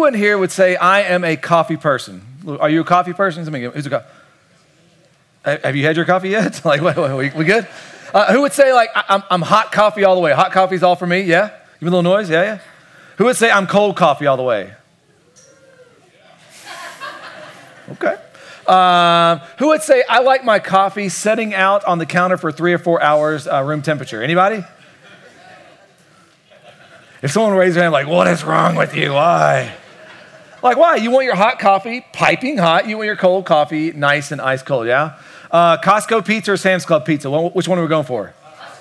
Who in here would say, I am a coffee person? Are you a coffee person? Who's a coffee? Have you had your coffee yet? Like, we good? Who would say, like, I'm hot coffee all the way? Hot coffee's all for me, yeah? Give me a little noise, yeah? Who would say I'm cold coffee all the way? Okay. Who would say I like my coffee sitting out on the counter for 3 or 4 hours, room temperature? Anybody? If someone raised their hand like, what is wrong with you? Why? Like, why? You want your hot coffee piping hot. You want your cold coffee nice and ice cold, yeah? Costco pizza or Sam's Club pizza? Which one are we going for?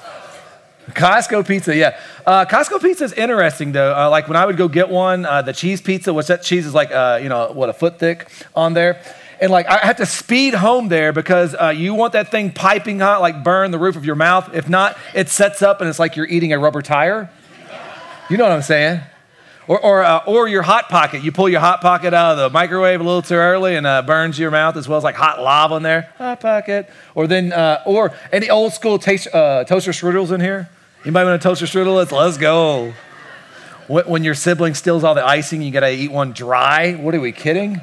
Costco pizza, yeah. Costco pizza is interesting, though. Like when I would go get one, the cheese pizza, which that cheese is like, a foot thick on there. And like I have to speed home there because you want that thing piping hot, like burn the roof of your mouth. If not, it sets up and it's like you're eating a rubber tire. You know what I'm saying? Or your Hot Pocket. You pull your Hot Pocket out of the microwave a little too early and burns your mouth as well as like hot lava in there. Hot Pocket. Or any old school toaster strudels in here? Anybody want a toaster strudel? Let's go. When your sibling steals all the icing, you got to eat one dry. What are we kidding?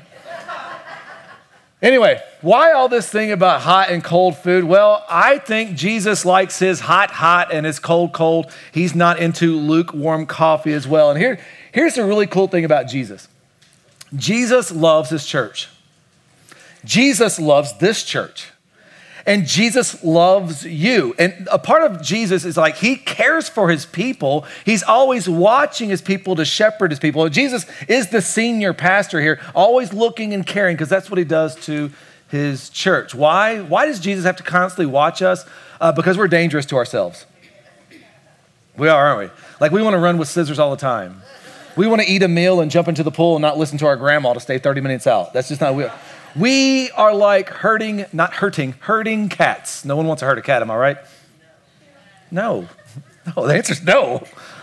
Anyway, why all this thing about hot and cold food? Well, I think Jesus likes his hot and his cold. He's not into lukewarm coffee as well. And here's the really cool thing about Jesus. Jesus loves his church. Jesus loves this church. And Jesus loves you. And a part of Jesus is like he cares for his people. He's always watching his people to shepherd his people. Jesus is the senior pastor here, always looking and caring because that's what he does to his church. Why? Why does Jesus have to constantly watch us? Because we're dangerous to ourselves. We are, aren't we? Like we want to run with scissors all the time. We want to eat a meal and jump into the pool and not listen to our grandma to stay 30 minutes out. That's just not we. We are like herding cats. No one wants to hurt a cat, am I right? No, the answer is no.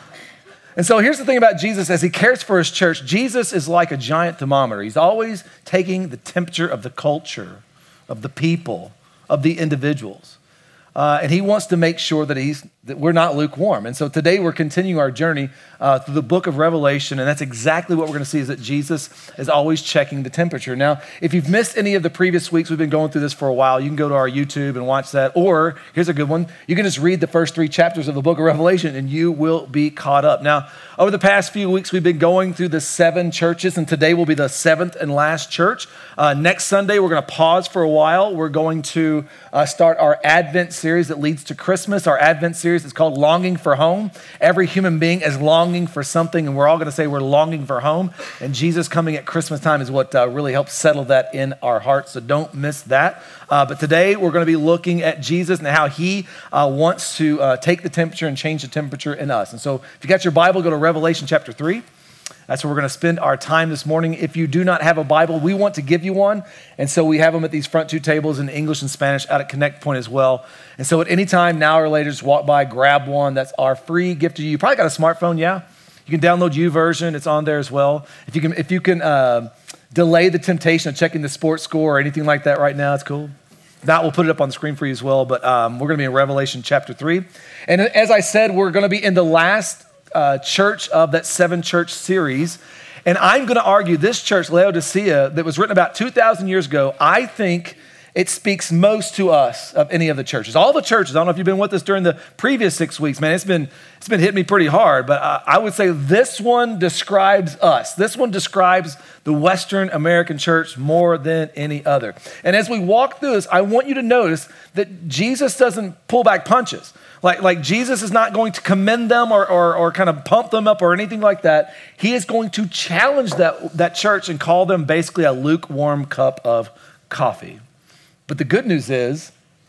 And so here's the thing about Jesus as he cares for his church. Jesus is like a giant thermometer. He's always taking the temperature of the culture, of the people, of the individuals. And he wants to make sure that we're not lukewarm. And so today we're continuing our journey through the book of Revelation, and that's exactly what we're going to see is that Jesus is always checking the temperature. Now, if you've missed any of the previous weeks, we've been going through this for a while, you can go to our YouTube and watch that, or here's a good one, you can just read the first 3 chapters of the book of Revelation and you will be caught up. Now, over the past few weeks, we've been going through the 7 churches, and today will be the 7th and last church. Next Sunday, we're going to pause for a while. We're going to start our Advent series that leads to Christmas. Our Advent series is called Longing for Home. Every human being is longing for something, and we're all going to say we're longing for home. And Jesus coming at Christmas time is what really helps settle that in our hearts, so don't miss that. But today, we're going to be looking at Jesus and how he wants to take the temperature and change the temperature in us. And so if you got your Bible, go to Revelation chapter 3. That's where we're going to spend our time this morning. If you do not have a Bible, we want to give you one. And so we have them at these front 2 tables in English and Spanish out at Connect Point as well. And so at any time, now or later, just walk by, grab one. That's our free gift to you. You probably got a smartphone, yeah? You can download YouVersion. It's on there as well. If you can delay the temptation of checking the sports score or anything like that right now, it's cool. If not, we'll put it up on the screen for you as well. But we're going to be in Revelation chapter 3. And as I said, we're going to be in the last church of that 7-church series. And I'm going to argue this church, Laodicea, that was written about 2,000 years ago, I think it speaks most to us of any of the churches. All the churches, I don't know if you've been with us during the previous 6 weeks, man, it's been hitting me pretty hard, but I would say this one describes us. This one describes the Western American church more than any other. And as we walk through this, I want you to notice that Jesus doesn't pull back punches. Like Jesus is not going to commend them or kind of pump them up or anything like that. He is going to challenge that church and call them basically a lukewarm cup of coffee. But the good news is,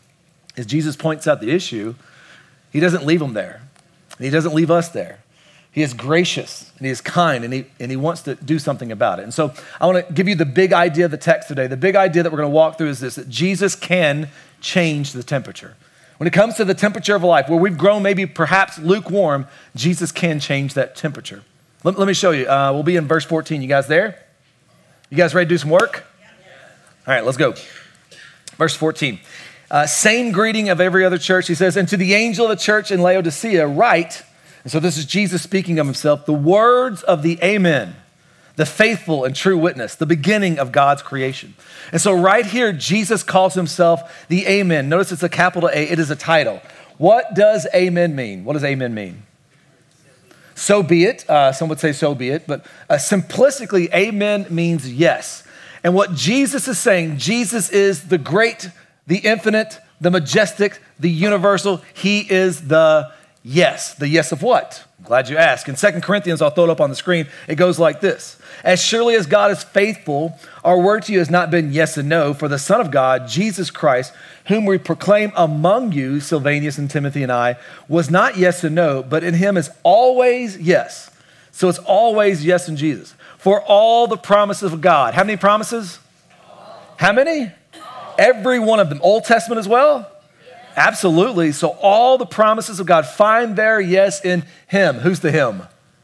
as Jesus points out the issue, he doesn't leave them there. And he doesn't leave us there. He is gracious and he is kind and he wants to do something about it. And so I want to give you the big idea of the text today. The big idea that we're going to walk through is this, that Jesus can change the temperature. When it comes to the temperature of life, where we've grown maybe perhaps lukewarm, Jesus can change that temperature. Let me show you. We'll be in verse 14. You guys there? You guys ready to do some work? All right, let's go. Verse 14. Same greeting of every other church. He says, and to the angel of the church in Laodicea write, and so this is Jesus speaking of himself, the words of the Amen, the faithful and true witness, the beginning of God's creation. And so right here, Jesus calls himself the Amen. Notice it's a capital A, it is a title. What does amen mean? What does amen mean? So be it. Some would say so be it, but simplistically, amen means yes. And what Jesus is saying, Jesus is the great, the infinite, the majestic, the universal. He is the yes. The yes of what? I'm glad you asked. In 2 Corinthians, I'll throw it up on the screen. It goes like this. As surely as God is faithful, our word to you has not been yes and no, for the Son of God, Jesus Christ, whom we proclaim among you, Silvanus and Timothy and I, was not yes and no, but in him is always yes. So it's always yes in Jesus. For all the promises of God. How many promises? How many? Every one of them. Old Testament as well? Absolutely. So all the promises of God find their yes in him. Who's the him?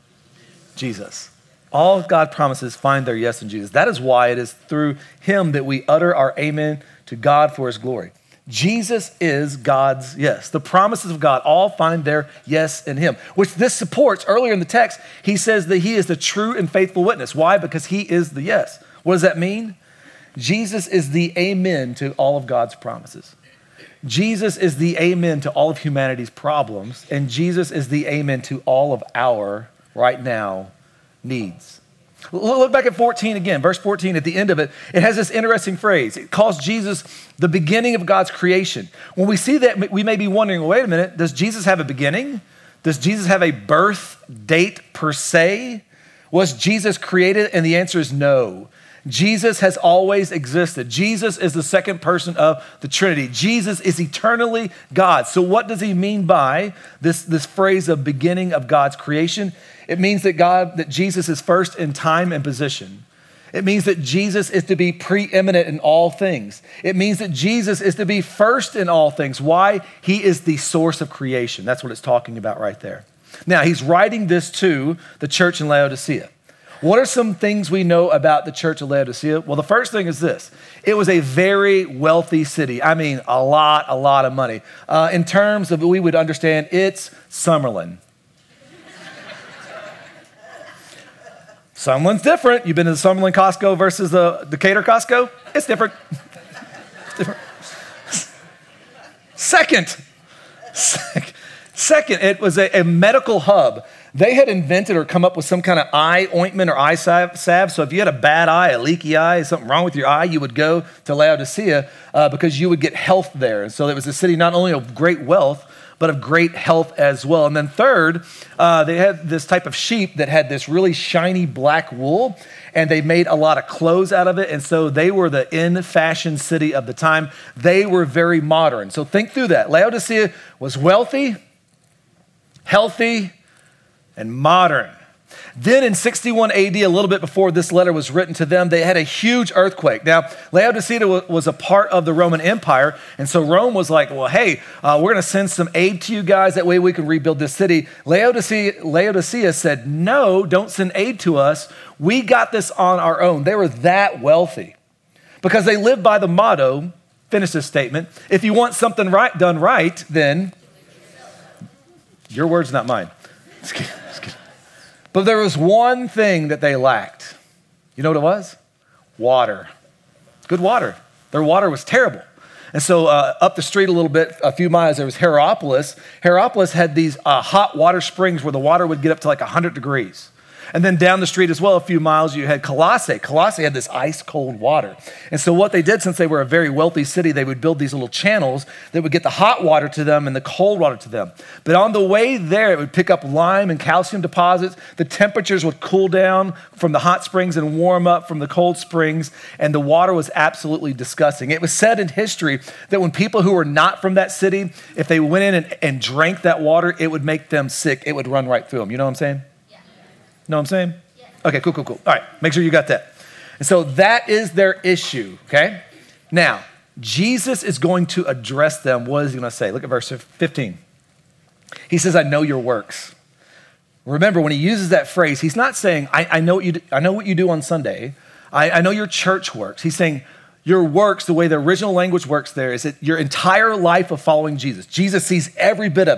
Jesus. All God promises find their yes in Jesus. That is why it is through him that we utter our amen to God for his glory. Jesus is God's yes. The promises of God all find their yes in him, which this supports. Earlier in the text, he says that he is the true and faithful witness. Why? Because he is the yes. What does that mean? Jesus is the amen to all of God's promises. Jesus is the amen to all of humanity's problems, and Jesus is the amen to all of our, right now, needs. Look back at 14 again, verse 14, at the end of it, it has this interesting phrase. It calls Jesus the beginning of God's creation. When we see that, we may be wondering, well, wait a minute, does Jesus have a beginning? Does Jesus have a birth date per se? Was Jesus created? And the answer is no. Jesus has always existed. Jesus is the second person of the Trinity. Jesus is eternally God. So what does he mean by this phrase of beginning of God's creation? It means that Jesus is first in time and position. It means that Jesus is to be preeminent in all things. It means that Jesus is to be first in all things. Why? He is the source of creation. That's what it's talking about right there. Now, he's writing this to the church in Laodicea. What are some things we know about the church of Laodicea? Well, the first thing is this. It was a very wealthy city. I mean, a lot of money. In terms of, we would understand, it's Summerlin. Summerlin's different. You've been to the Summerlin Costco versus the Decatur Costco? It's different. It's different. Second, it was a medical hub. They had invented or come up with some kind of eye ointment or eye salve. So if you had a bad eye, a leaky eye, something wrong with your eye, you would go to Laodicea because you would get health there. And so it was a city not only of great wealth, but of great health as well. And then third, they had this type of sheep that had this really shiny black wool, and they made a lot of clothes out of it. And so they were the in-fashion city of the time. They were very modern. So think through that. Laodicea was wealthy, healthy, and modern. Then in 61 AD, a little bit before this letter was written to them, they had a huge earthquake. Now, Laodicea was a part of the Roman Empire, and so Rome was like, well, hey, we're going to send some aid to you guys. That way we can rebuild this city. Laodicea said, no, don't send aid to us. We got this on our own. They were that wealthy because they lived by the motto, finish this statement, if you want something done right, then your word's not mine. Just kidding. But there was one thing that they lacked. You know what it was? Water. Good water. Their water was terrible. And so up the street a little bit, a few miles, there was Hierapolis. Hierapolis had these hot water springs where the water would get up to like 100 degrees. And then down the street as well, a few miles, you had Colossae. Colossae had this ice cold water. And so what they did, since they were a very wealthy city, they would build these little channels that would get the hot water to them and the cold water to them. But on the way there, it would pick up lime and calcium deposits. The temperatures would cool down from the hot springs and warm up from the cold springs. And the water was absolutely disgusting. It was said in history that when people who were not from that city, if they went in and drank that water, it would make them sick. It would run right through them. You know what I'm saying? Know what I'm saying? Yeah. Okay, cool. All right, make sure you got that. And so that is their issue, okay? Now, Jesus is going to address them. What is he going to say? Look at verse 15. He says, I know your works. Remember, when he uses that phrase, he's not saying, I know what you do on Sunday. I know your church works. He's saying, your works, the way the original language works there, is that your entire life of following Jesus. Jesus sees every bit of it.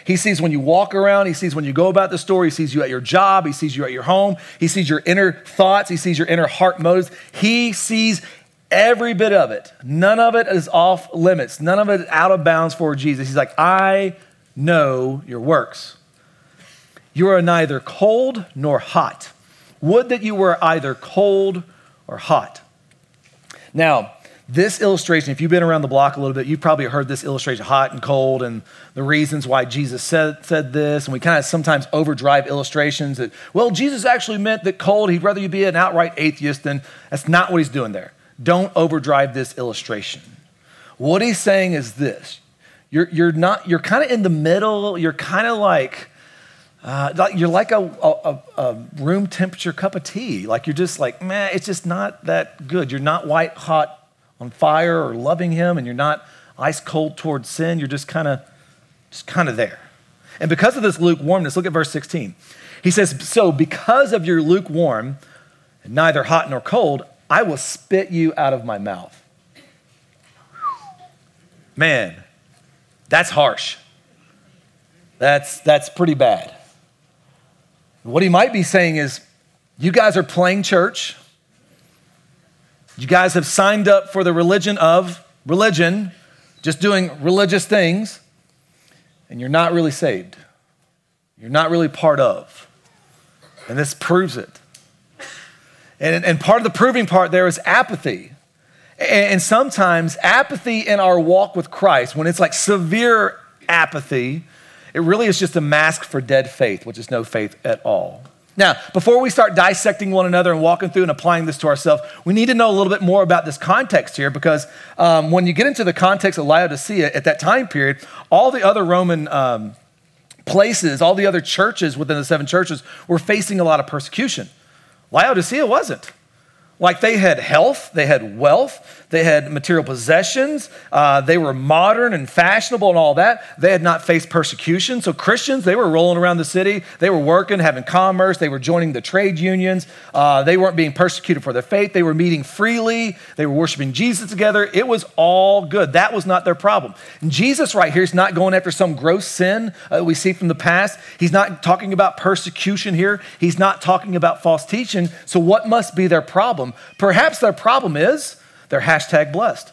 He sees when you walk around. He sees when you go about the store. He sees you at your job. He sees you at your home. He sees your inner thoughts. He sees your inner heart motives. He sees every bit of it. None of it is off limits. None of it is out of bounds for Jesus. He's like, I know your works. You are neither cold nor hot. Would that you were either cold or hot. Now, this illustration, if you've been around the block a little bit, you've probably heard this illustration, hot and cold, and the reasons why Jesus said this. And we kind of sometimes overdrive illustrations that, well, Jesus actually meant that cold, he'd rather you be an outright atheist than, that's not what he's doing there. Don't overdrive this illustration. What he's saying is this. You're kind of in the middle. You're kind of like you're like a room temperature cup of tea. Like you're just like, meh, it's just not that good. You're not white hot on fire or loving him, and you're not ice cold towards sin. You're just kind of there. And because of this lukewarmness, look at verse 16. He says, so because of your lukewarm, neither hot nor cold, I will spit you out of my mouth. Man, that's harsh. That's pretty bad. What he might be saying is, you guys are playing church. You guys have signed up for the religion of religion, just doing religious things, and you're not really saved. You're not really part of. And this proves it. And part of the proving part there is apathy. And sometimes apathy in our walk with Christ, when it's like severe apathy, it really is just a mask for dead faith, which is no faith at all. Now, before we start dissecting one another and walking through and applying this to ourselves, we need to know a little bit more about this context here, because when you get into the context of Laodicea at that time period, all the other Roman places, all the other churches within the seven churches were facing a lot of persecution. Laodicea wasn't. Like they had health, they had wealth, they had material possessions, they were modern and fashionable and all that. They had not faced persecution. So Christians, they were rolling around the city, they were working, having commerce, they were joining the trade unions. They weren't being persecuted for their faith. They were meeting freely. They were worshiping Jesus together. It was all good. That was not their problem. And Jesus right here is not going after some gross sin we see from the past. He's not talking about persecution here. He's not talking about false teaching. So what must be their problem? Perhaps their problem is they're #blessed.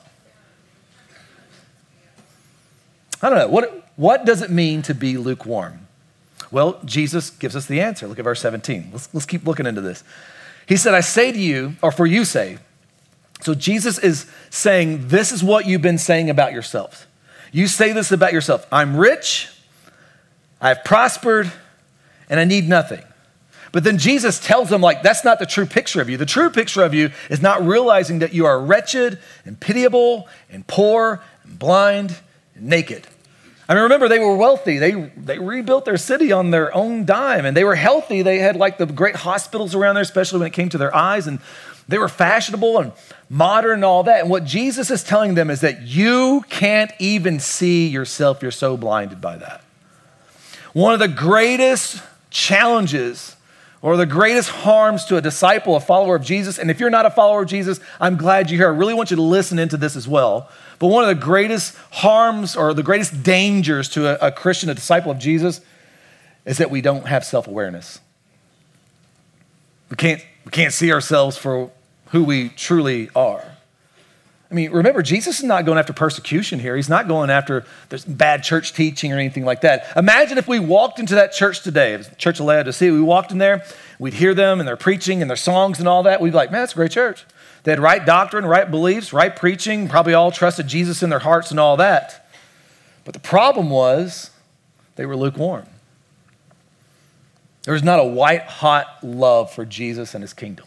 I don't know. What does it mean to be lukewarm? Well, Jesus gives us the answer. Look at verse 17. Let's keep looking into this. He said, I say to you, or for you say. So Jesus is saying, this is what you've been saying about yourselves. You say this about yourself. I'm rich, I've prospered, and I need nothing. But then Jesus tells them, like, that's not the true picture of you. The true picture of you is not realizing that you are wretched and pitiable and poor and blind and naked. I mean, remember, they were wealthy. They rebuilt their city on their own dime, and they were healthy. They had like the great hospitals around there, especially when it came to their eyes, and they were fashionable and modern and all that. And what Jesus is telling them is that you can't even see yourself. You're so blinded by that. One of the greatest challenges or the greatest harms to a disciple, a follower of Jesus, and if you're not a follower of Jesus, I'm glad you're here. I really want you to listen into this as well. But one of the greatest harms or the greatest dangers to a Christian, a disciple of Jesus, is that we don't have self-awareness. We can't see ourselves for who we truly are. I mean, remember, Jesus is not going after persecution here. He's not going after there's bad church teaching or anything like that. Imagine if we walked into that church today, the Church of Laodicea, we walked in there, we'd hear them and their preaching and their songs and all that. We'd be like, man, that's a great church. They had right doctrine, right beliefs, right preaching, probably all trusted Jesus in their hearts and all that. But the problem was they were lukewarm. There was not a white-hot love for Jesus and his kingdom.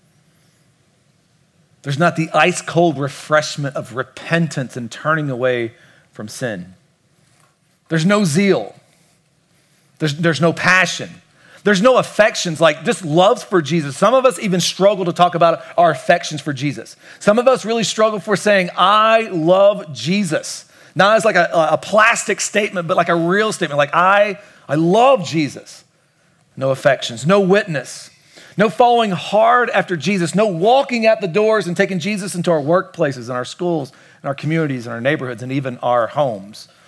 There's not the ice-cold refreshment of repentance and turning away from sin. There's no zeal. There's no passion. There's no affections, like just loves for Jesus. Some of us even struggle to talk about our affections for Jesus. Some of us really struggle for saying, I love Jesus. Not as like a plastic statement, but like a real statement. Like, I love Jesus. No affections, no witness. No following hard after Jesus, no walking at the doors and taking Jesus into our workplaces and our schools and our communities and our neighborhoods and even our homes.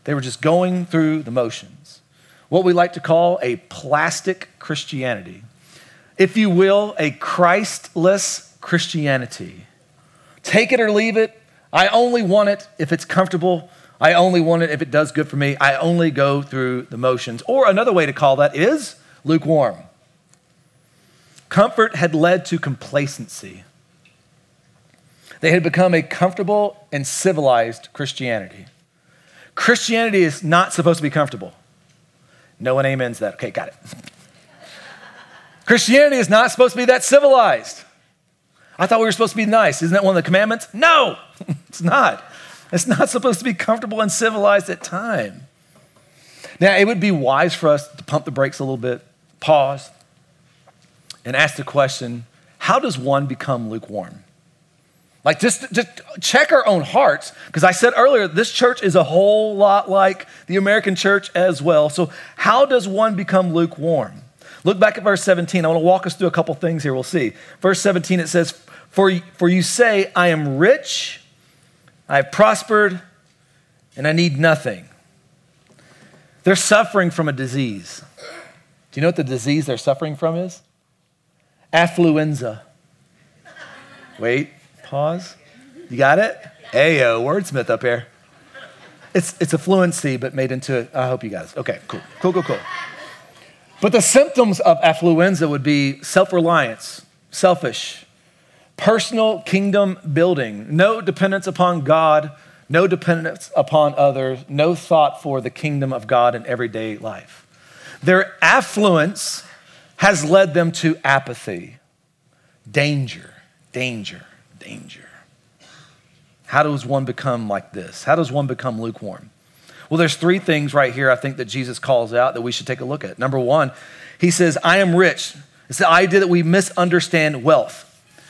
They were just going through the motions. What we like to call a plastic Christianity. If you will, a Christless Christianity. Take it or leave it. I only want it if it's comfortable. I only want it if it does good for me. I only go through the motions. Or another way to call that is lukewarm. Comfort had led to complacency. They had become a comfortable and civilized Christianity. Christianity is not supposed to be comfortable. No one amens that. Okay, got it. Christianity is not supposed to be that civilized. I thought we were supposed to be nice. Isn't that one of the commandments? No, it's not. It's not supposed to be comfortable and civilized at time. Now, it would be wise for us to pump the brakes a little bit, pause, and ask the question, how does one become lukewarm? Like just check our own hearts, because I said earlier, this church is a whole lot like the American church as well. So how does one become lukewarm? Look back at verse 17. I want to walk us through a couple things here. We'll see. Verse 17, it says, For you say, I am rich, I have prospered, and I need nothing. They're suffering from a disease. Do you know what the disease they're suffering from is? Affluenza. Wait, pause. You got it? Ayo, wordsmith up here. It's a fluency, but made into, I hope you guys. Okay, cool. But the symptoms of affluenza would be self-reliance, selfish, personal kingdom building, no dependence upon God, no dependence upon others, no thought for the kingdom of God in everyday life. Their affluence has led them to apathy, danger. How does one become like this? How does one become lukewarm? Well, there's three things right here I think that Jesus calls out that we should take a look at. Number one, he says, I am rich. It's the idea that we misunderstand wealth.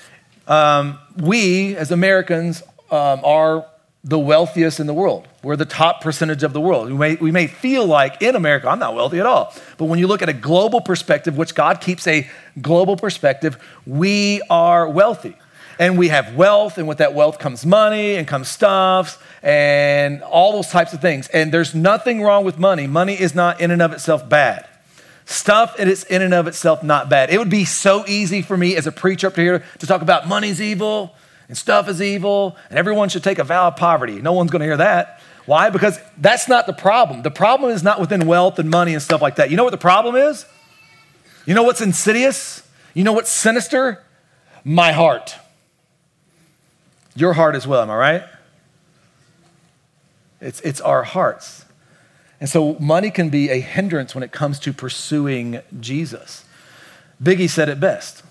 We, as Americans, are the wealthiest in the world. We're the top percentage of the world. We may feel like in America, I'm not wealthy at all. But when you look at a global perspective, which God keeps a global perspective, we are wealthy. And we have wealth, and with that wealth comes money and comes stuff and all those types of things. And there's nothing wrong with money. Money is not in and of itself bad. Stuff, it is in and of itself not bad. It would be so easy for me as a preacher up here to talk about money's evil and stuff is evil and everyone should take a vow of poverty. No one's going to hear that. Why? Because that's not the problem. The problem is not within wealth and money and stuff like that. You know what the problem is? You know what's insidious? You know what's sinister? My heart. Your heart as well, am I right? It's our hearts. And so money can be a hindrance when it comes to pursuing Jesus. Biggie said it best.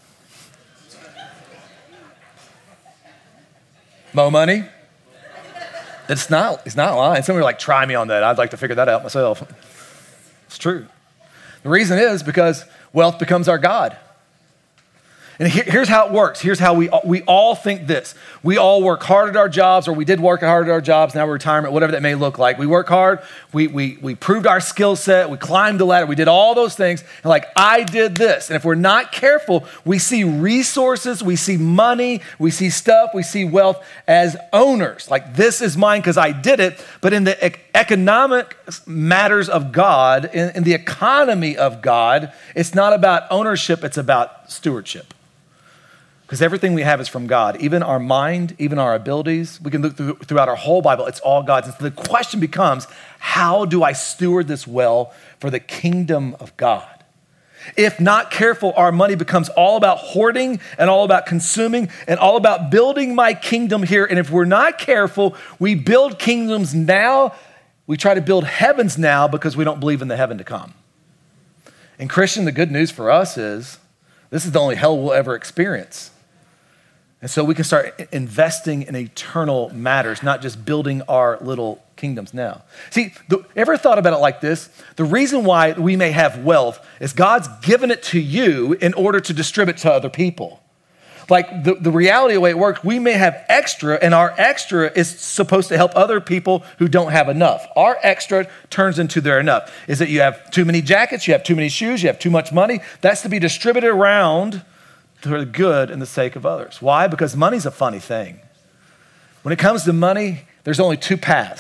Mo money? It's not lying. Somebody like, try me on that. I'd like to figure that out myself. It's true. The reason is because wealth becomes our God. And here's how it works. Here's how we all think this. We all work hard at our jobs, or we did work hard at our jobs, now we're retirement, whatever that may look like. We work hard, we proved our skill set, we climbed the ladder, we did all those things, and like, I did this. And if we're not careful, we see resources, we see money, we see stuff, we see wealth as owners. Like, this is mine because I did it. But in the economic matters of God, in the economy of God, it's not about ownership, it's about stewardship. Because everything we have is from God, even our mind, even our abilities. We can look throughout our whole Bible, it's all God's. And so the question becomes, how do I steward this well for the kingdom of God? If not careful, our money becomes all about hoarding and all about consuming and all about building my kingdom here. And if we're not careful, we build kingdoms now, we try to build heavens now because we don't believe in the heaven to come. And Christian, the good news for us is this is the only hell we'll ever experience. And so we can start investing in eternal matters, not just building our little kingdoms now. See, ever thought about it like this? The reason why we may have wealth is God's given it to you in order to distribute to other people. Like the reality of the way it works, we may have extra, and our extra is supposed to help other people who don't have enough. Our extra turns into their enough. Is it you have too many jackets, you have too many shoes, you have too much money? That's to be distributed around for the good and the sake of others. Why? Because money's a funny thing. When it comes to money, there's only two paths.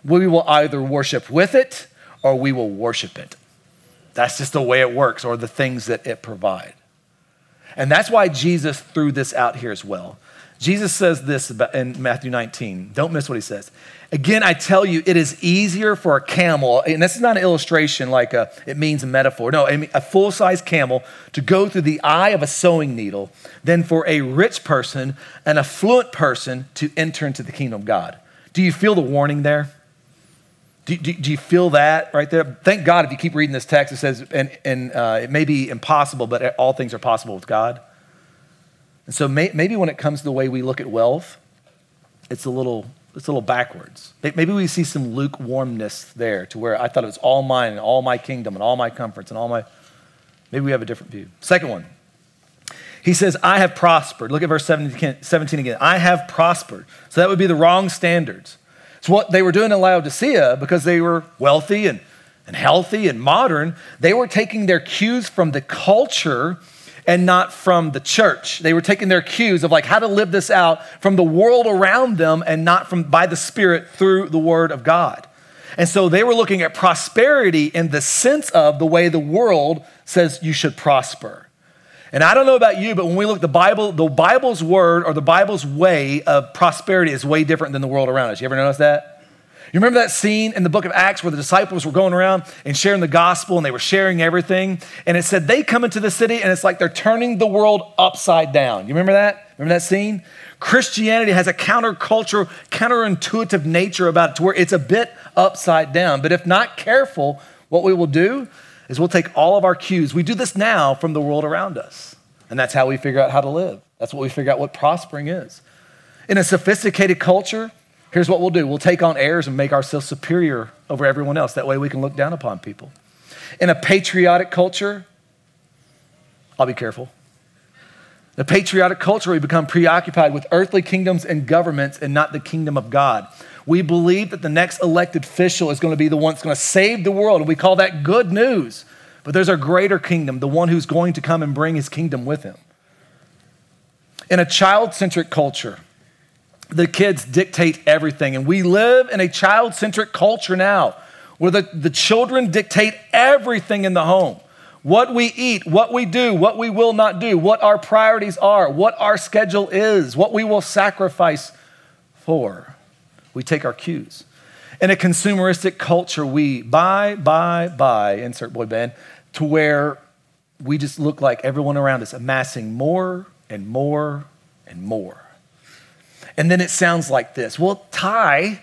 We will either worship with it or we will worship it. That's just the way it works, or the things that it provides. And that's why Jesus threw this out here as well. Jesus says this in Matthew 19. Don't miss what he says. Again, I tell you, it is easier for a camel, and this is not an illustration like it means a metaphor. No, a full-size camel to go through the eye of a sewing needle than for a rich person, an affluent person to enter into the kingdom of God. Do you feel the warning there? Do you feel that right there? Thank God if you keep reading this text, it says, and it may be impossible, but all things are possible with God. And so maybe when it comes to the way we look at wealth, it's a little backwards. Maybe we see some lukewarmness there to where I thought it was all mine and all my kingdom and all my comforts and maybe we have a different view. Second one, he says, I have prospered. Look at verse 17 again. I have prospered. So that would be the wrong standards. It's what they were doing in Laodicea because they were wealthy and healthy and modern. They were taking their cues from the culture and not from the church. They were taking their cues of like how to live this out from the world around them and not from by the Spirit through the Word of God. And so they were looking at prosperity in the sense of the way the world says you should prosper. And I don't know about you, but when we look at the Bible's word or the Bible's way of prosperity is way different than the world around us. You ever notice that? You remember that scene in the book of Acts where the disciples were going around and sharing the gospel and they were sharing everything? And it said they come into the city and it's like they're turning the world upside down. You remember that? Remember that scene? Christianity has a countercultural, counterintuitive nature about it to where it's a bit upside down. But if not careful, what we will do is we'll take all of our cues. We do this now from the world around us. And that's how we figure out how to live. That's what we figure out what prospering is. In a sophisticated culture, here's what we'll do. We'll take on airs and make ourselves superior over everyone else. That way we can look down upon people. In a patriotic culture, I'll be careful. In a patriotic culture, we become preoccupied with earthly kingdoms and governments and not the kingdom of God. We believe that the next elected official is going to be the one that's going to save the world, and we call that good news. But there's a greater kingdom, the one who's going to come and bring his kingdom with him. In a child-centric culture, the kids dictate everything, and we live in a child-centric culture now where the children dictate everything in the home. What we eat, what we do, what we will not do, what our priorities are, what our schedule is, what we will sacrifice for. We take our cues. In a consumeristic culture, we buy, insert boy band, to where we just look like everyone around us amassing more and more and more. And then it sounds like this. Well, Ty,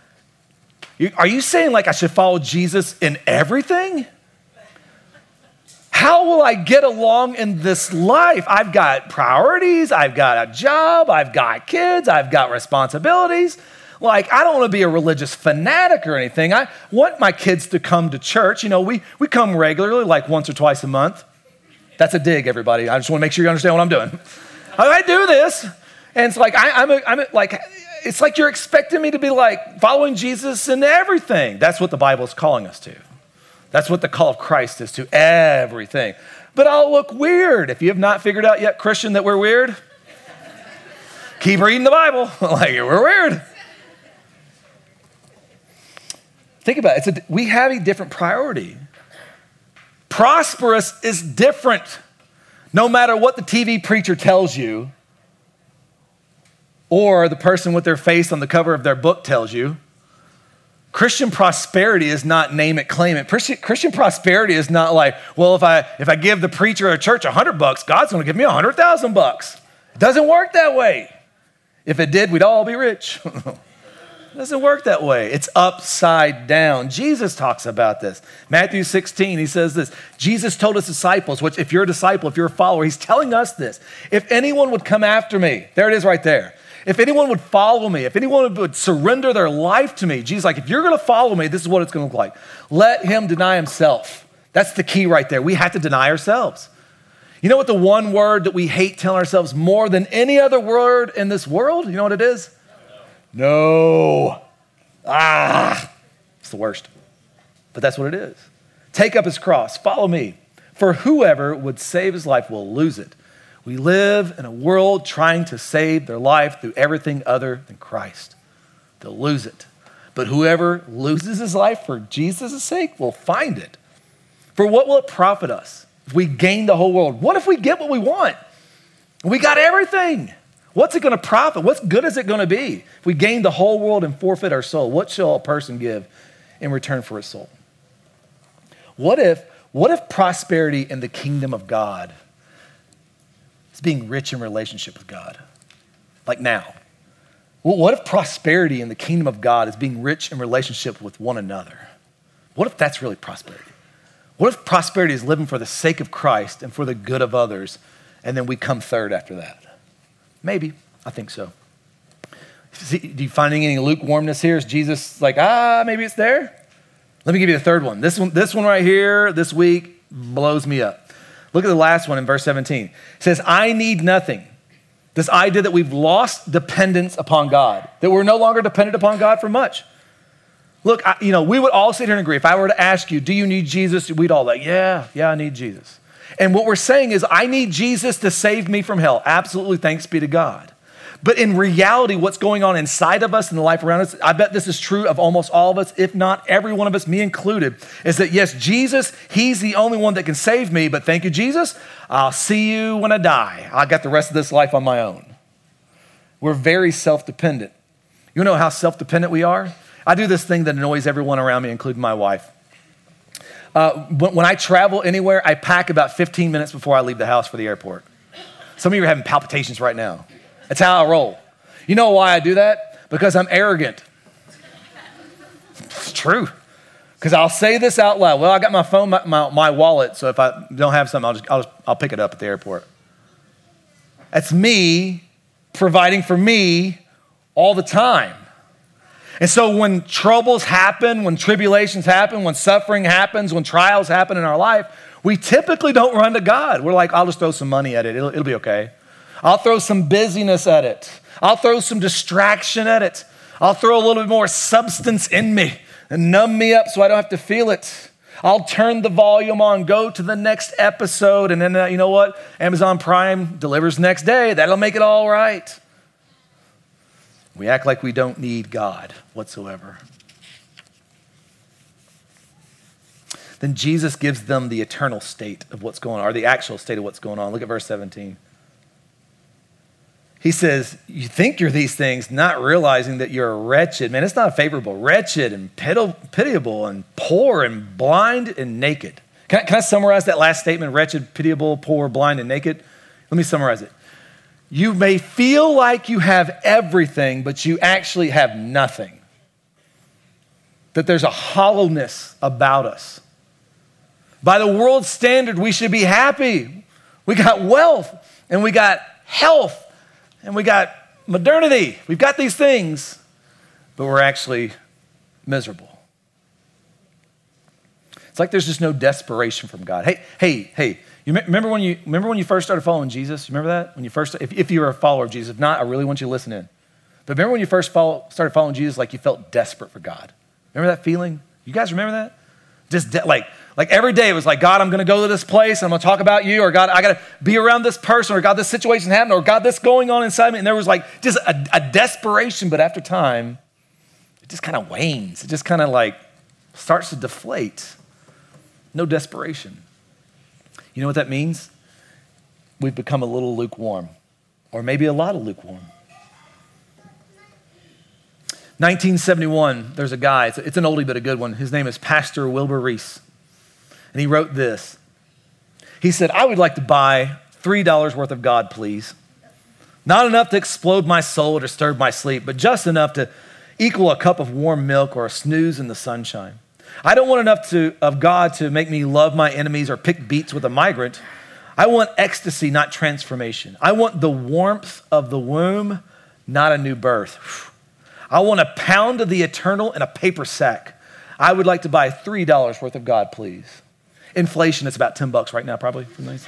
are you saying like I should follow Jesus in everything? How will I get along in this life? I've got priorities, I've got a job, I've got kids, I've got responsibilities. Like, I don't want to be a religious fanatic or anything. I want my kids to come to church. You know, we come regularly, like once or twice a month. That's a dig, everybody. I just want to make sure you understand what I'm doing. I do this, and it's like it's like you're expecting me to be like following Jesus in everything. That's what the Bible is calling us to. That's what the call of Christ is, to everything. But I'll look weird. If you have not figured out yet, Christian, that we're weird, keep reading the Bible. Like, we're weird. Think about it. We have a different priority. Prosperous is different. No matter what the TV preacher tells you or the person with their face on the cover of their book tells you, Christian prosperity is not name it, claim it. Christian prosperity is not like, well, if I give the preacher or church $100, God's going to give me $100,000. It doesn't work that way. If it did, we'd all be rich. It doesn't work that way. It's upside down. Jesus talks about this. Matthew 16, he says this. Jesus told his disciples, which if you're a disciple, if you're a follower, he's telling us this. If anyone would come after me, there it is right there. If anyone would follow me, if anyone would surrender their life to me, Jesus is like, if you're going to follow me, this is what it's going to look like. Let him deny himself. That's the key right there. We have to deny ourselves. You know what the one word that we hate telling ourselves more than any other word in this world? You know what it is? No. It's the worst. But that's what it is. Take up his cross. Follow me. For whoever would save his life will lose it. We live in a world trying to save their life through everything other than Christ. They'll lose it. but whoever loses his life for Jesus' sake will find it. For what will it profit us if we gain the whole world? What if we get what we want? We got everything. What's it going to profit? What good is it going to be if we gain the whole world and forfeit our soul? What shall a person give in return for his soul? What if prosperity in the kingdom of God is being rich in relationship with God? Like now. What if prosperity in the kingdom of God is being rich in relationship with one another? What if that's really prosperity? What if prosperity is living for the sake of Christ and for the good of others, and then we come third after that? Maybe. I think so. See, do you finding any lukewarmness here? Is Jesus like, maybe it's there? Let me give you the third one. This one right here, this week, blows me up. Look at the last one in verse 17. It says, I need nothing. This idea that we've lost dependence upon God, that we're no longer dependent upon God for much. Look, we would all sit here and agree. If I were to ask you, do you need Jesus? We'd all like, yeah, I need Jesus. And what we're saying is, I need Jesus to save me from hell. Absolutely, thanks be to God. But in reality, what's going on inside of us and the life around us, I bet this is true of almost all of us, if not every one of us, me included, is that yes, Jesus, he's the only one that can save me, but thank you, Jesus, I'll see you when I die. I got the rest of this life on my own. We're very self-dependent. You know how self-dependent we are? I do this thing that annoys everyone around me, including my wife. When I travel anywhere, I pack about 15 minutes before I leave the house for the airport. Some of you are having palpitations right now. That's how I roll. You know why I do that? Because I'm arrogant. It's true. Because I'll say this out loud. Well, I got my phone, my wallet, so if I don't have something, I'll pick it up at the airport. That's me providing for me all the time. And so when troubles happen, when tribulations happen, when suffering happens, when trials happen in our life, we typically don't run to God. We're like, I'll just throw some money at it. It'll be okay. I'll throw some busyness at it. I'll throw some distraction at it. I'll throw a little bit more substance in me and numb me up so I don't have to feel it. I'll turn the volume on, go to the next episode, and then you know what? Amazon Prime delivers next day. That'll make it all right. We act like we don't need God whatsoever. Then Jesus gives them the eternal state of what's going on, or the actual state of what's going on. Look at verse 17. He says, you think you're these things, not realizing that you're wretched. Man, it's not favorable. Wretched and pitiable and poor and blind and naked. Can I summarize that last statement? Wretched, pitiable, poor, blind, and naked. Let me summarize it. You may feel like you have everything, but you actually have nothing. That there's a hollowness about us. By the world's standard, we should be happy. We got wealth, and we got health, and we got modernity. We've got these things, but we're actually miserable. It's like there's just no desperation from God. Hey. You remember when you first started following Jesus? You remember that? When you first, if you were a follower of Jesus. If not, I really want you to listen in. But remember when you first started following Jesus, like you felt desperate for God? Remember that feeling? You guys remember that? Just like every day it was like, God, I'm going to go to this place and I'm going to talk about you, or God, I got to be around this person, or God, this situation happened, or God, this going on inside me. And there was like just a desperation, but after time, it just kind of wanes. It just kind of like starts to deflate. No desperation. You know what that means? We've become a little lukewarm, or maybe a lot of lukewarm. 1971, there's a guy, it's an oldie but a good one. His name is Pastor Wilbur Reese. And he wrote this. He said, I would like to buy $3 worth of God, please. Not enough to explode my soul or disturb my sleep, but just enough to equal a cup of warm milk or a snooze in the sunshine. I don't want enough of God to make me love my enemies or pick beats with a migrant. I want ecstasy, not transformation. I want the warmth of the womb, not a new birth. I want a pound of the eternal in a paper sack. I would like to buy $3 worth of God, please. Inflation, it's about $10 right now, probably.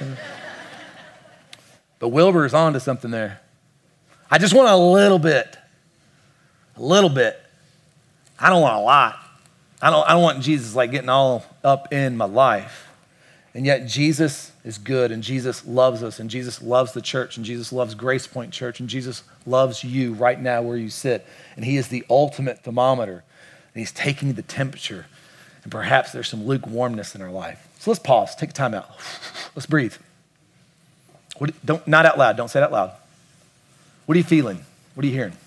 But Wilbur is on to something there. I just want a little bit. A little bit. I don't want a lot. I don't want Jesus like getting all up in my life. And yet Jesus is good, and Jesus loves us, and Jesus loves the church, and Jesus loves Grace Point Church, and Jesus loves you right now where you sit. And he is the ultimate thermometer. and he's taking the temperature, and perhaps there's some lukewarmness in our life. So let's pause, take time out. Let's breathe. Not out loud, don't say it out loud. What are you feeling? What are you hearing?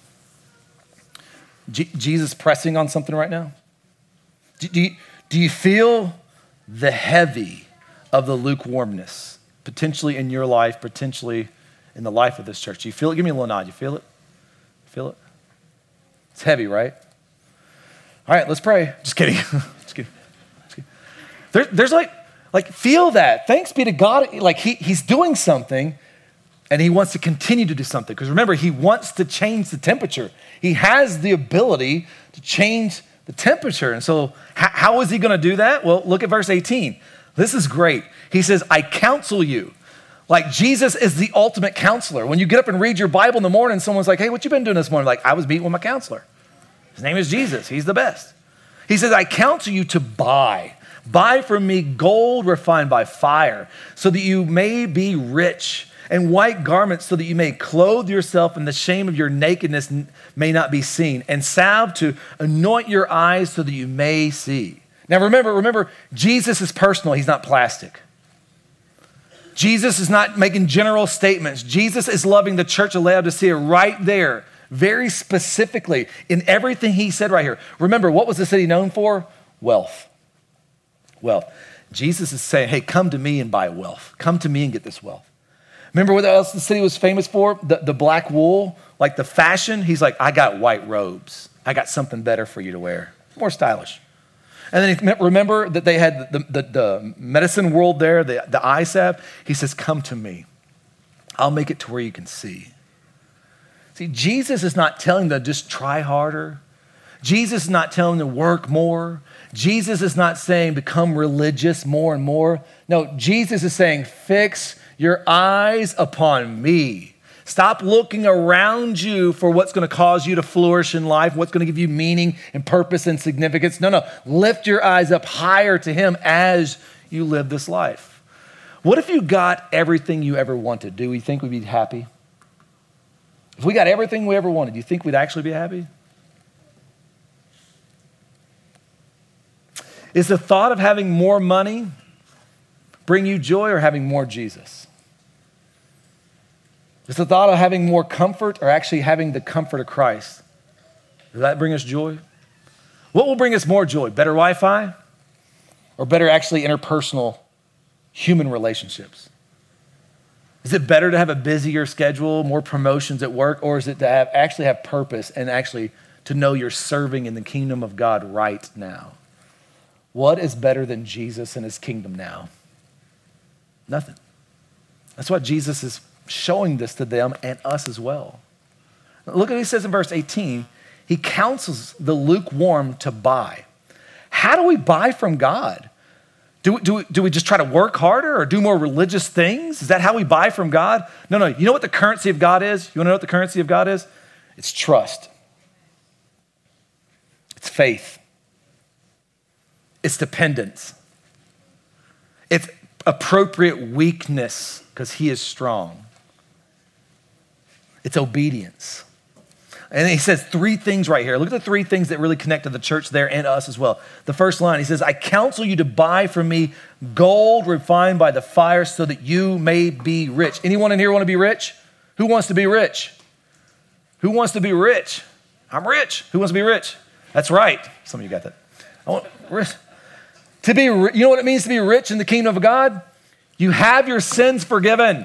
Jesus pressing on something right now? Do you feel the heavy of the lukewarmness, potentially in your life, potentially in the life of this church? Do you feel it? Give me a little nod. You feel it? Feel it? It's heavy, right? All right, let's pray. Just kidding. Just kidding. There's like feel that. Thanks be to God. Like he's doing something, and he wants to continue to do something. Because remember, he wants to change the temperature. He has the ability to change the temperature. And so how is he going to do that? Well, look at verse 18. This is great. He says, I counsel you. Like Jesus is the ultimate counselor. When you get up and read your Bible in the morning, someone's like, hey, what you been doing this morning? Like, I was meeting with my counselor. His name is Jesus. He's the best. He says, I counsel you to buy. Buy from me gold refined by fire, so that you may be rich, and white garments, so that you may clothe yourself, and the shame of your nakedness may not be seen, and salve to anoint your eyes so that you may see. Now remember, Jesus is personal. He's not plastic. Jesus is not making general statements. Jesus is loving the church of Laodicea right there, very specifically in everything he said right here. Remember, what was the city known for? Wealth. Wealth. Jesus is saying, hey, come to me and buy wealth. Come to me and get this wealth. Remember what else the city was famous for? The black wool, like the fashion. He's like, I got white robes. I got something better for you to wear, more stylish. And then remember that they had the medicine world there, the eye salve. He says, come to me. I'll make it to where you can see. See, Jesus is not telling them to just try harder. Jesus is not telling them to work more. Jesus is not saying become religious more and more. No, Jesus is saying fix your eyes upon me. Stop looking around you for what's going to cause you to flourish in life, what's going to give you meaning and purpose and significance. No, lift your eyes up higher to him as you live this life. What if you got everything you ever wanted? Do we think we'd be happy? If we got everything we ever wanted, do you think we'd actually be happy? Is the thought of having more money bring you joy, or having more Jesus? Is the thought of having more comfort, or actually having the comfort of Christ? Does that bring us joy? What will bring us more joy? Better Wi-Fi, or better actually interpersonal human relationships? Is it better to have a busier schedule, more promotions at work, or is it to actually have purpose and actually to know you're serving in the kingdom of God right now? What is better than Jesus and his kingdom now? Nothing. That's why Jesus is showing this to them and us as well. Look at what he says in verse 18. He counsels the lukewarm to buy. How do we buy from God? Do we just try to work harder or do more religious things? Is that how we buy from God? No. You know what the currency of God is? You want to know what the currency of God is? It's trust. It's faith. It's dependence. It's appropriate weakness because he is strong. It's obedience. And he says three things right here. Look at the three things that really connect to the church there and us as well. The first line, he says, I counsel you to buy from me gold refined by the fire so that you may be rich. Anyone in here want to be rich? Who wants to be rich? Who wants to be rich? I'm rich. Who wants to be rich? That's right. Some of you got that. I want rich. You know what it means to be rich in the kingdom of God? You have your sins forgiven.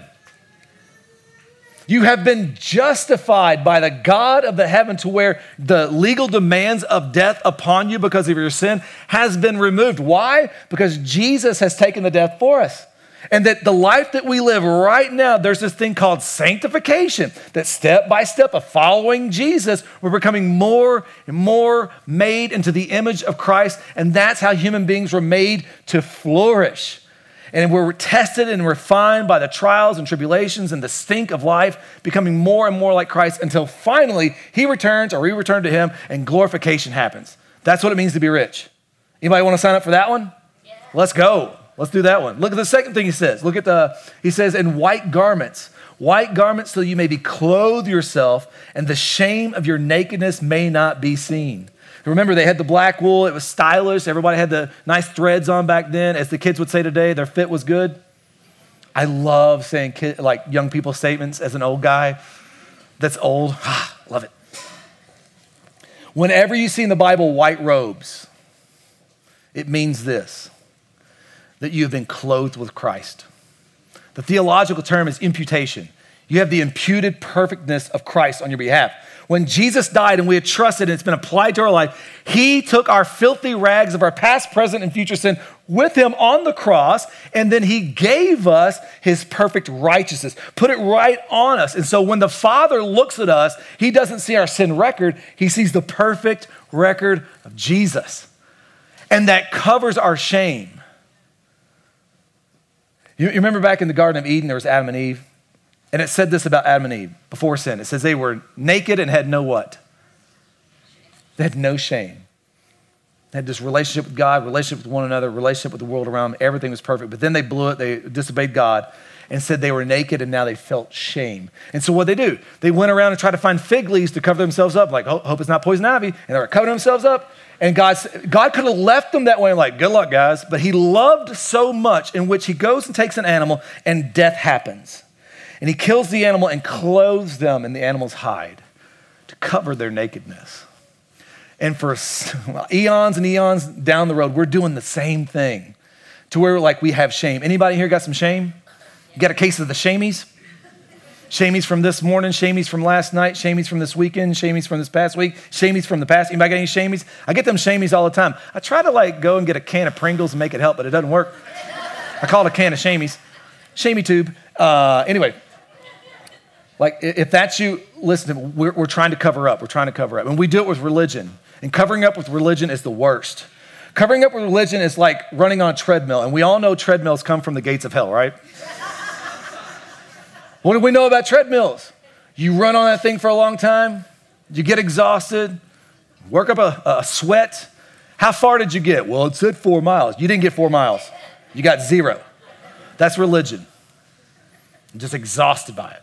You have been justified by the God of the heaven to where the legal demands of death upon you because of your sin has been removed. Why? Because Jesus has taken the death for us. And that the life that we live right now, there's this thing called sanctification, that step by step of following Jesus, we're becoming more and more made into the image of Christ. And that's how human beings were made to flourish. And we're tested and refined by the trials and tribulations and the stink of life, becoming more and more like Christ until finally he returns or we return to him and glorification happens. That's what it means to be rich. Anybody want to sign up for that one? Yeah. Let's go. Let's do that one. Look at the second thing he says. He says, in white garments so you may be clothed yourself and the shame of your nakedness may not be seen. Remember, they had the black wool. It was stylish. Everybody had the nice threads on back then. As the kids would say today, their fit was good. I love saying young people statements as an old guy that's old. Love it. Whenever you see in the Bible white robes, it means this, that you have been clothed with Christ. The theological term is imputation. You have the imputed perfectness of Christ on your behalf. When Jesus died and we had trusted and it's been applied to our life, he took our filthy rags of our past, present, and future sin with him on the cross, and then he gave us his perfect righteousness, put it right on us. And so when the Father looks at us, he doesn't see our sin record, he sees the perfect record of Jesus. And that covers our shame. You remember back in the Garden of Eden, there was Adam and Eve? And it said this about Adam and Eve before sin. It says they were naked and had no what? They had no shame. They had this relationship with God, relationship with one another, relationship with the world around them. Everything was perfect. But then they blew it. They disobeyed God and said they were naked and now they felt shame. And so what they do? They went around and tried to find fig leaves to cover themselves up, like, hope it's not poison ivy. And they were covering themselves up. And God could have left them that way, like, good luck, guys. But he loved so much in which he goes and takes an animal and death happens. And he kills the animal and clothes them in the animal's hide to cover their nakedness. And for eons and eons down the road, we're doing the same thing to where we have shame. Anybody here got some shame? You got a case of the shamies? Shamies from this morning, shamies from last night, shamies from this weekend, shamies from this past week, shamies from the past. Anybody got any shamies? I get them shamies all the time. I try to go and get a can of Pringles and make it help, but it doesn't work. I call it a can of shamies. Shamey tube. Anyway. If that's you, listen, we're trying to cover up. We're trying to cover up. And we do it with religion. And covering up with religion is the worst. Covering up with religion is like running on a treadmill. And we all know treadmills come from the gates of hell, right? What do we know about treadmills? You run on that thing for a long time. You get exhausted. Work up a sweat. How far did you get? Well, it said 4 miles. You didn't get 4 miles. You got 0. That's religion. I'm just exhausted by it.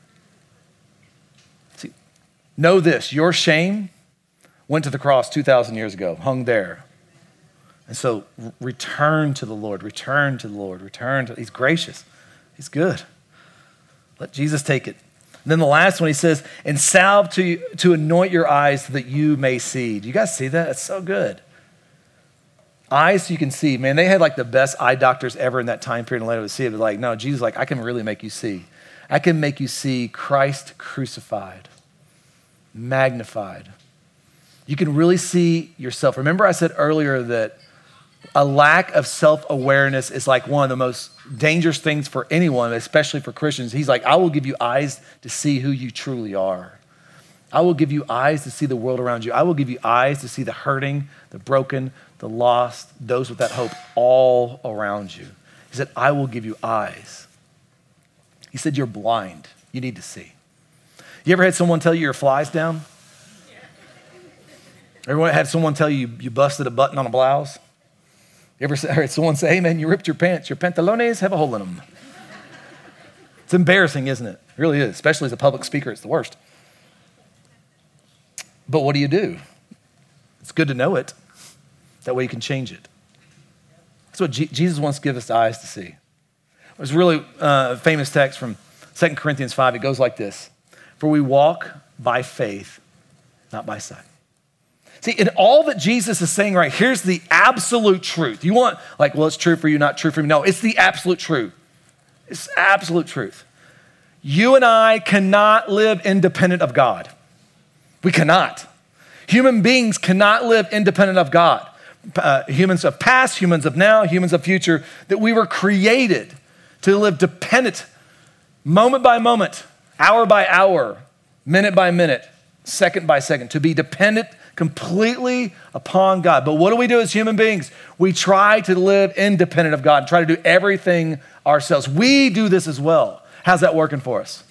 Know this, your shame went to the cross 2,000 years ago, hung there. And so return to the Lord, return to the Lord, he's gracious, he's good. Let Jesus take it. And then the last one, he says, and salve to anoint your eyes so that you may see. Do you guys see that? It's so good. Eyes so you can see. Man, they had the best eye doctors ever in that time period in Laodicea. It was no, Jesus I can really make you see. I can make you see Christ crucified, magnified. You can really see yourself. Remember I said earlier that a lack of self-awareness is one of the most dangerous things for anyone, especially for Christians. He's I will give you eyes to see who you truly are. I will give you eyes to see the world around you. I will give you eyes to see the hurting, the broken, the lost, those without hope all around you. He said, I will give you eyes. He said, you're blind. You need to see. You ever had someone tell you your fly's down? Ever had someone tell you you busted a button on a blouse? You ever heard someone say, hey man, you ripped your pants, your pantalones have a hole in them. It's embarrassing, isn't it? It really is, especially as a public speaker, it's the worst. But what do? It's good to know it. That way you can change it. That's what Jesus wants to give us eyes to see. There's a really famous text from 2 Corinthians 5. It goes like this. For we walk by faith, not by sight. See, in all that Jesus is saying right, here's the absolute truth. You want, it's true for you, not true for me. No, it's the absolute truth. It's absolute truth. You and I cannot live independent of God. We cannot. Human beings cannot live independent of God. Humans of past, humans of now, humans of future, that we were created to live dependent, moment by moment, hour by hour, minute by minute, second by second, to be dependent completely upon God. But what do we do as human beings? We try to live independent of God and try to do everything ourselves. We do this as well. How's that working for us?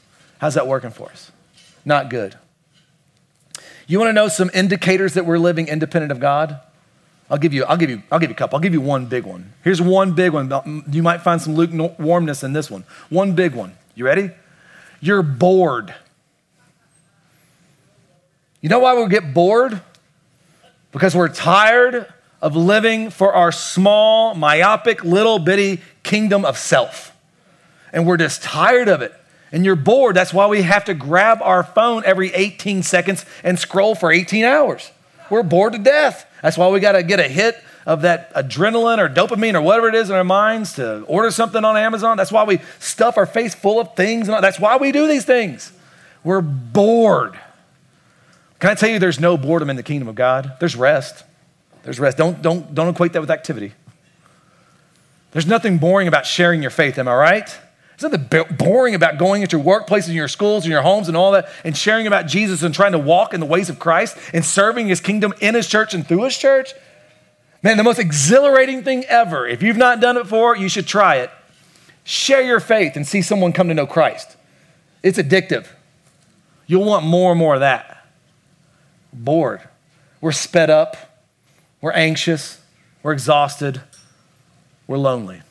Not good. You want to know some indicators that we're living independent of God? I'll give you a couple. I'll give you one big one. Here's one big one. You might find some lukewarmness in this one. One big one. You ready? You're bored. You know why we get bored? because we're tired of living for our small, myopic, little bitty kingdom of self. And we're just tired of it. And you're bored. That's why we have to grab our phone every 18 seconds and scroll for 18 hours. We're bored to death. That's why we got to get a hit of that adrenaline or dopamine or whatever it is in our minds to order something on Amazon. That's why we stuff our face full of things. That's why we do these things. We're bored. Can I tell you there's no boredom in the kingdom of God? There's rest. There's rest. Don't equate that with activity. There's nothing boring about sharing your faith, am I right? There's nothing boring about going into your workplaces and your schools and your homes and all that and sharing about Jesus and trying to walk in the ways of Christ and serving his kingdom in his church and through his church. Man, the most exhilarating thing ever. If you've not done it before, you should try it. Share your faith and see someone come to know Christ. It's addictive. You'll want more and more of that. Bored. We're sped up. We're anxious. We're exhausted. We're lonely.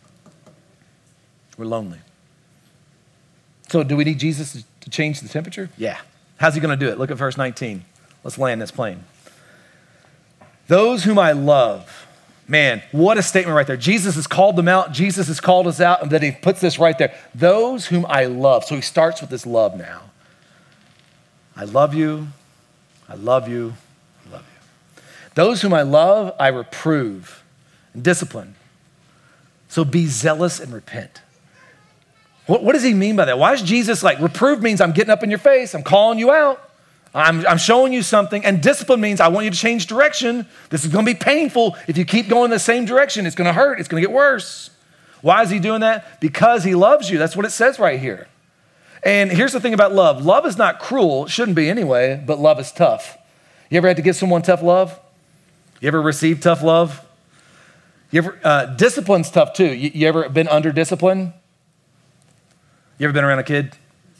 We're lonely. So do we need Jesus to change the temperature? Yeah. How's he going to do it? Look at verse 19. Let's land this plane. Those whom I love. Man, what a statement right there. Jesus has called them out. Jesus has called us out, and then he puts this right there. Those whom I love. So he starts with this love now. I love you. I love you. I love you. Those whom I love, I reprove and discipline. So be zealous and repent. What does he mean by that? Why is Jesus like, reprove means I'm getting up in your face, I'm calling you out, I'm showing you something, and discipline means I want you to change direction. This is gonna be painful. If you keep going the same direction, it's gonna hurt, it's gonna get worse. Why is he doing that? Because he loves you. That's what it says right here. And here's the thing about love. Love is not cruel, it shouldn't be anyway, but love is tough. You ever had to give someone tough love? You ever received tough love? Discipline's tough too. You ever been under discipline? You ever been around a kid?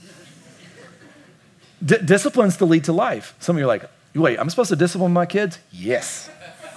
Discipline's the lead to life. Some of you are like, wait, I'm supposed to discipline my kids? Yes.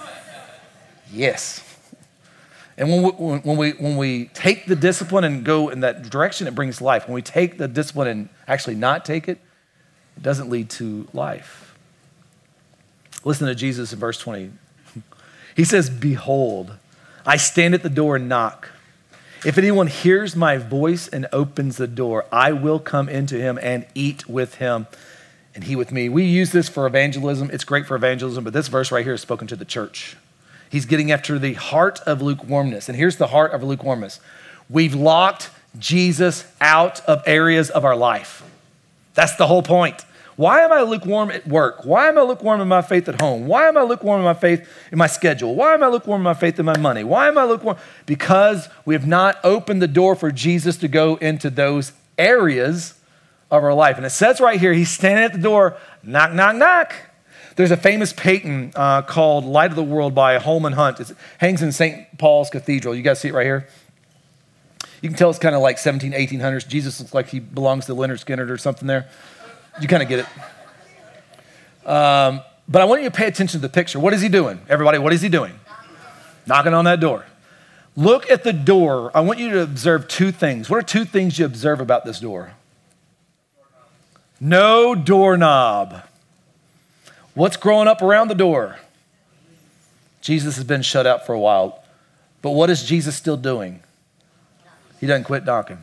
Yes. And when we take the discipline and go in that direction, it brings life. When we take the discipline and actually not take it, it doesn't lead to life. Listen to Jesus in verse 20. He says, behold, I stand at the door and knock. If anyone hears my voice and opens the door, I will come into him and eat with him and he with me. We use this for evangelism. It's great for evangelism, but this verse right here is spoken to the church. He's getting after the heart of lukewarmness. And here's the heart of lukewarmness. We've locked Jesus out of areas of our life. That's the whole point. Why am I lukewarm at work? Why am I lukewarm in my faith at home? Why am I lukewarm in my faith in my schedule? Why am I lukewarm in my faith in my money? Why am I lukewarm? Because we have not opened the door for Jesus to go into those areas of our life. And it says right here, he's standing at the door, knock, knock, knock. There's a famous painting called Light of the World by Holman Hunt. It hangs in St. Paul's Cathedral. You guys see it right here? You can tell it's kind of like 1800s. Jesus looks like he belongs to Leonard Skinner or something there. You kind of get it. But I want you to pay attention to the picture. What is he doing? Everybody, what is he doing? Knocking on that door. Look at the door. I want you to observe two things. What are two things you observe about this door? No doorknob. What's growing up around the door? Jesus has been shut out for a while. But what is Jesus still doing? He doesn't quit knocking.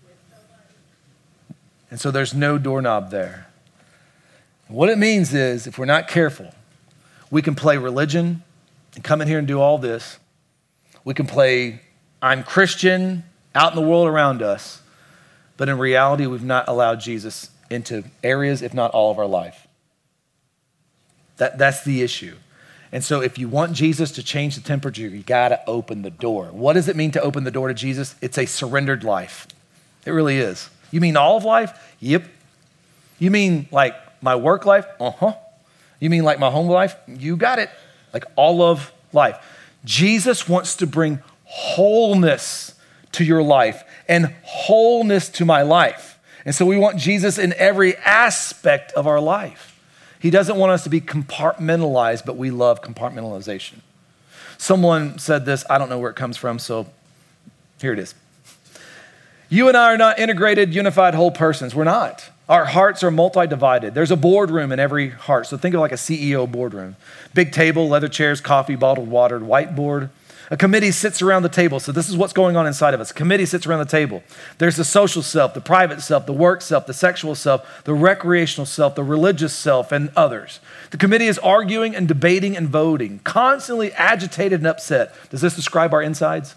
And so there's no doorknob there. What it means is, if we're not careful, we can play religion and come in here and do all this. We can play, I'm Christian, out in the world around us. But in reality, we've not allowed Jesus into areas, if not all of our life. That's the issue. And so if you want Jesus to change the temperature, you gotta open the door. What does it mean to open the door to Jesus? It's a surrendered life. It really is. You mean all of life? Yep. You mean like my work life? Uh-huh. You mean like my home life? You got it. Like all of life. Jesus wants to bring wholeness to your life and wholeness to my life. And so we want Jesus in every aspect of our life. He doesn't want us to be compartmentalized, but we love compartmentalization. Someone said this, I don't know where it comes from, so here it is. You and I are not integrated, unified whole persons. We're not. Our hearts are multi-divided. There's a boardroom in every heart. So think of like a CEO boardroom. Big table, leather chairs, coffee, bottled water, whiteboard. A committee sits around the table. So this is what's going on inside of us. A committee sits around the table. There's the social self, the private self, the work self, the sexual self, the recreational self, the religious self, and others. The committee is arguing and debating and voting, constantly agitated and upset. Does this describe our insides?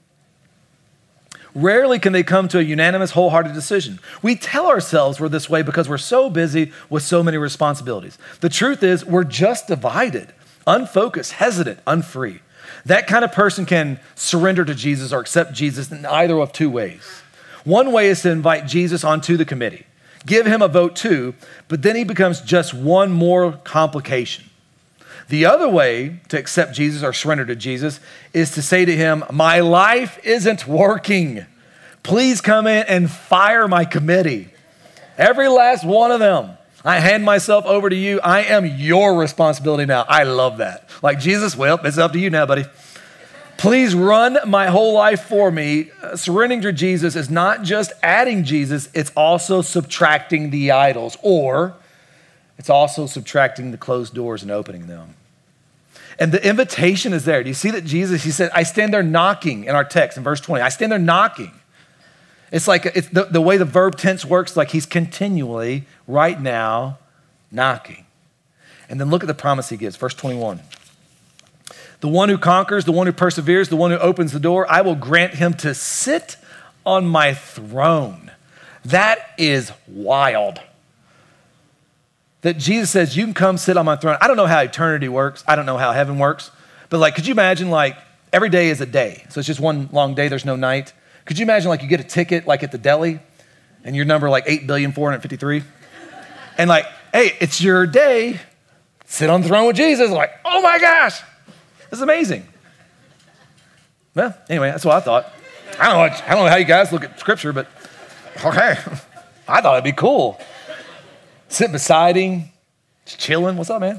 Rarely can they come to a unanimous, wholehearted decision. We tell ourselves we're this way because we're so busy with so many responsibilities. The truth is we're just divided, unfocused, hesitant, unfree. That kind of person can surrender to Jesus or accept Jesus in either of two ways. One way is to invite Jesus onto the committee, give him a vote too, but then he becomes just one more complication. The other way to accept Jesus or surrender to Jesus is to say to him, my life isn't working. Please come in and fire my committee. Every last one of them. I hand myself over to you. I am your responsibility now. I love that. Like Jesus, well, it's up to you now, buddy. Please run my whole life for me. Surrendering to Jesus is not just adding Jesus, it's also subtracting the idols, or it's also subtracting the closed doors and opening them. And the invitation is there. Do you see that Jesus, he said, I stand there knocking in our text in verse 20. I stand there knocking. It's like it's the way the verb tense works, like he's continually, right now, knocking. And then look at the promise he gives, verse 21. The one who conquers, the one who perseveres, the one who opens the door, I will grant him to sit on my throne. That is wild. That Jesus says, you can come sit on my throne. I don't know how eternity works. I don't know how heaven works. But like, could you imagine like every day is a day. So it's just one long day. There's no night. Could you imagine like you get a ticket like at the deli and your number like 8,453,000,000? And like, hey, it's your day. Sit on the throne with Jesus. Like, oh my gosh, this is amazing. Well, anyway, that's what I thought. I don't know how you guys look at scripture, but okay. I thought it'd be cool. Sit beside him, just chilling. What's up, man?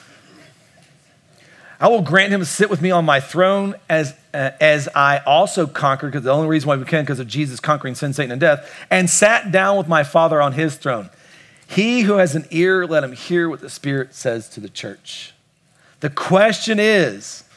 I will grant him to sit with me on my throne as I also conquered, because the only reason why we can, because of Jesus conquering sin, Satan, and death, and sat down with my Father on his throne. He who has an ear, let him hear what the Spirit says to the church. The question is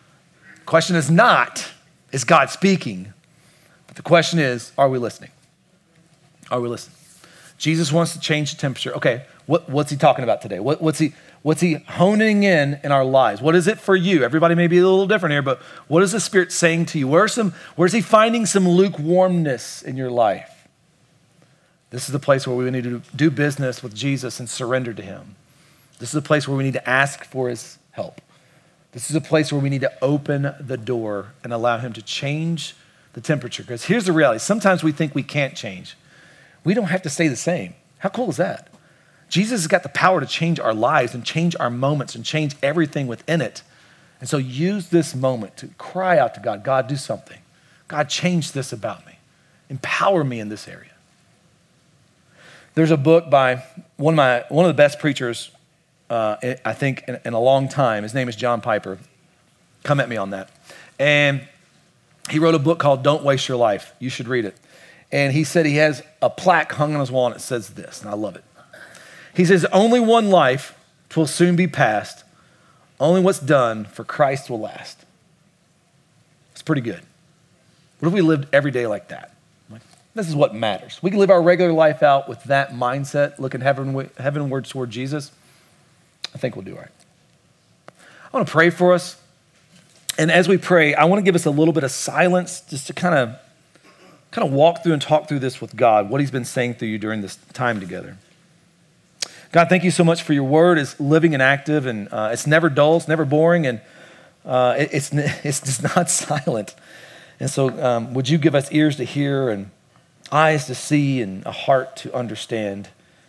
not, is God speaking? But the question is, are we listening? Are we listening? Jesus wants to change the temperature. Okay, what's he talking about today? What's he honing in our lives? What is it for you? Everybody may be a little different here, but what is the Spirit saying to you? Where's he finding some lukewarmness in your life? This is the place where we need to do business with Jesus and surrender to him. This is a place where we need to ask for his help. This is a place where we need to open the door and allow him to change the temperature. Because here's the reality. Sometimes we think we can't change. We don't have to stay the same. How cool is that? Jesus has got the power to change our lives and change our moments and change everything within it. And so use this moment to cry out to God, God, do something. God, change this about me. Empower me in this area. There's a book by one of the best preachers, I think, in a long time. His name is John Piper. Come at me on that. And he wrote a book called Don't Waste Your Life. You should read it. And he said he has a plaque hung on his wall and it says this, and I love it. He says, only one life will soon be past. Only what's done for Christ will last. It's pretty good. What if we lived every day like that? Like, this is what matters. We can live our regular life out with that mindset, looking heavenward toward Jesus. I think we'll do all right. I want to pray for us. And as we pray, I want to give us a little bit of silence just to kind of walk through and talk through this with God, what he's been saying through you during this time together. God, thank you so much for your word. It's living and active, and it's never dull, it's never boring, and it's just not silent. And so would you give us ears to hear and eyes to see and a heart to understand?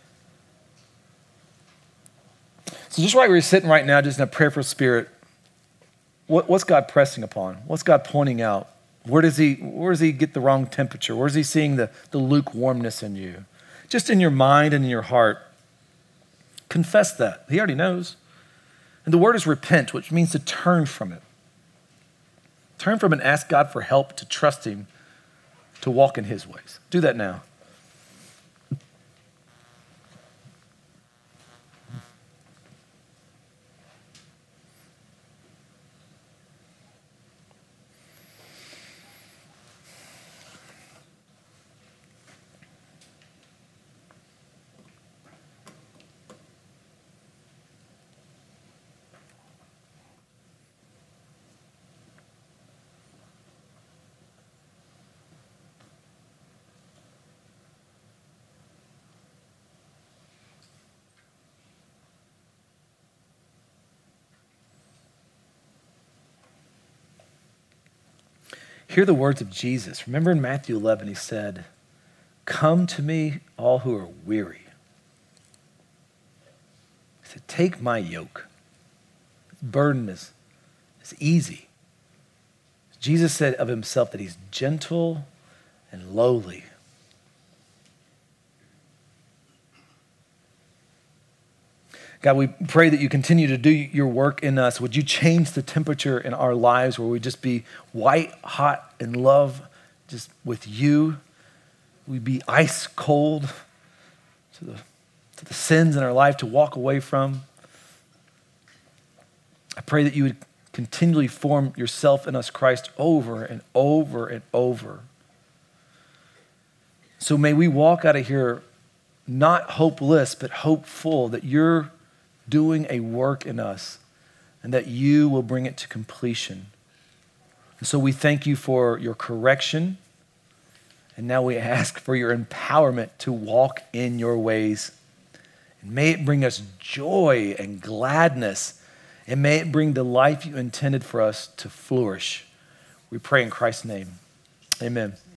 So just right where you're sitting right now, just in a prayerful spirit, what's God pressing upon? What's God pointing out? Where does he get the wrong temperature? Where's he seeing the lukewarmness in you? Just in your mind and in your heart. Confess that. He already knows. And the word is repent, which means to turn from it. Turn from it and ask God for help to trust him, to walk in his ways. Do that now. Hear the words of Jesus. Remember in Matthew 11, he said, "Come to me, all who are weary." He said, "Take my yoke. Its burden is easy." Jesus said of himself that he's gentle and lowly. God, we pray that you continue to do your work in us. Would you change the temperature in our lives where we just be white hot in love just with you? We'd be ice cold to the sins in our life to walk away from. I pray that you would continually form yourself in us, Christ, over and over and over. So may we walk out of here not hopeless, but hopeful that you're doing a work in us and that you will bring it to completion. And so we thank you for your correction. And now we ask for your empowerment to walk in your ways. And may it bring us joy and gladness. And may it bring the life you intended for us to flourish. We pray in Christ's name. Amen.